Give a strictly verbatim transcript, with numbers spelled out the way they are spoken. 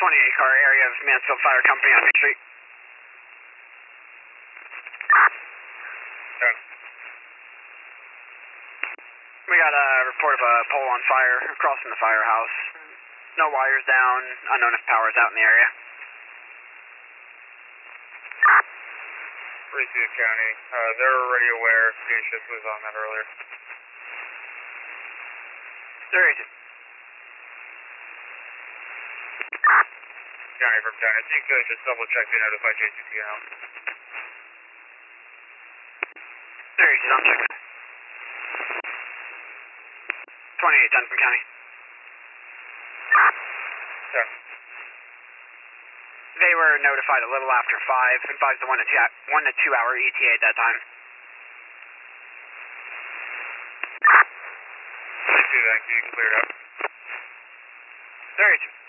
twenty-eight car area of Mansfield Fire Company on Main Street. Ten. We got a report of a pole on fire across from the firehouse. No wires down, unknown if power's out in the area. Reseed County, uh, they're already aware. Spaceship was on that earlier. There is. County from ten. If you could just double check to notify J C P now. There is, I'm checking. twenty-eight, Duncan County. ten. They were notified a little after five, advised the one to two, one to two hour E T A at that time. Thank you, thank you, cleared up. There is.